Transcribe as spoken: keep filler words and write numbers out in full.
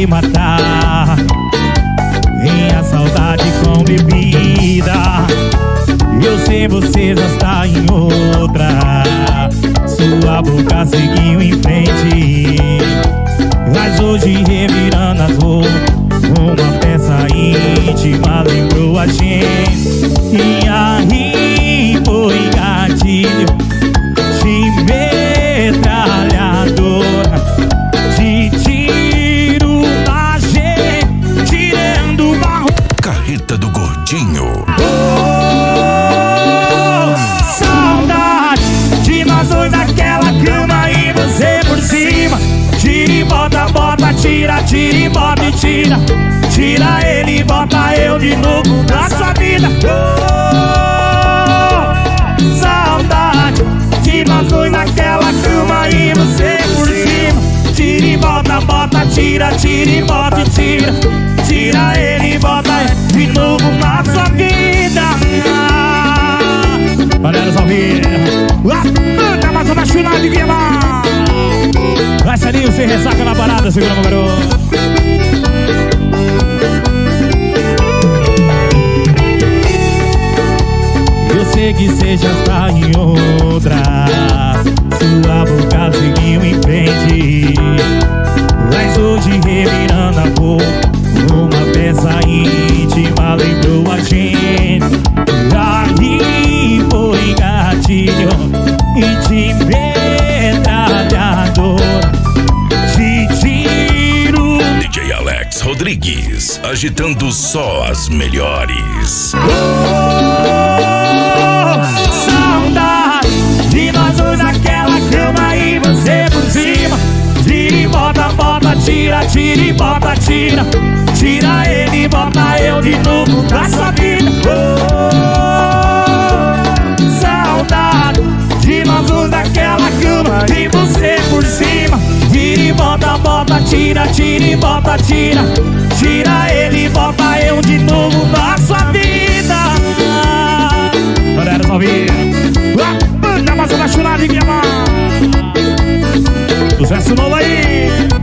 me matar. Minha saudade com bebida. Eu sei você já está em outra. Sua boca seguiu em frente, mas hoje revirando as roupas, uma peça íntima lembrou a gente. E aí foi gatilho de metralhadora, de tiro na gente, tirando o barro. Carreta do Gordinho. Oh, saudade de nós dois naquela cama e você por cima. Tira e bota, bota, tira, tira e bota e tira. Tira ele e bota eu de novo na sua vida. Oh, saudade de nós dois naquela cama e você por cima. Tira e bota, bota, tira, tira e bota e tira. Tira ele e bota de novo na sua vida. Galera, salve! Na massa da chuna de Guiamar. Vai, Saninho, você ressaca na parada, segura meu garoto. Eu sei que você já está em outra. Sua boca seguiu em frente, mas hoje revirando a boca, uma peça íntima lembrou a gente. Aí foi gatilho e de metralhadora, de tiro. D J Alex Rodrigues, agitando só as melhores. Oh, saudade de nós dois naquela cama e você por cima. Tira e bota, bota, tira, tira e bota, tira. Tira ele e bota eu de novo na sua vida. Oh, saudade de nós dois naquela cama e você por cima. Tira e bota, bota, tira, tira e bota, tira. Tira ele e bota eu de novo na sua vida. Galera, salve! Na massa da churrasca de Guiamar. Sucesso novo aí!